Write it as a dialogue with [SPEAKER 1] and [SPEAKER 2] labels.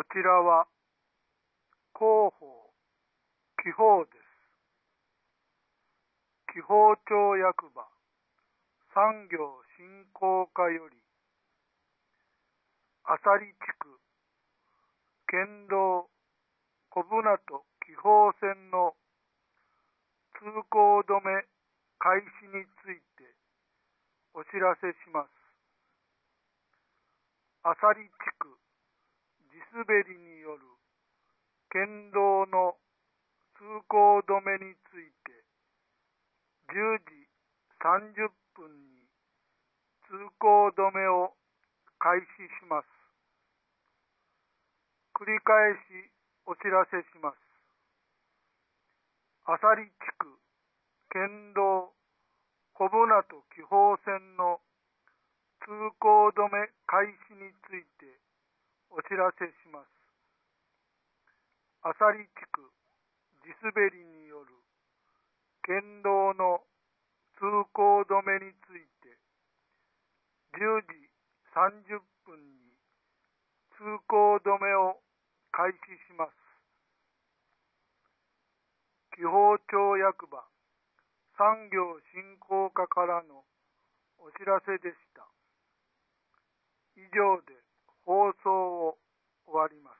[SPEAKER 1] ちらは広報、記法です。記法庁役場産業振興課より、浅利地区県道小船渡紀宝線の通行止め開始についてお知らせします。浅利地区地滑りによる県道の通行止めについて10時30分に通行止めを開始します。繰り返しお知らせします。浅利地区県道小船渡紀宝線の通行止め開始についてお知らせします。浅利地区地滑りによる県道の通行止めについて10時30分に通行止めを開始します。紀宝町役場産業振興課からのお知らせでした。以上で放送を終わります。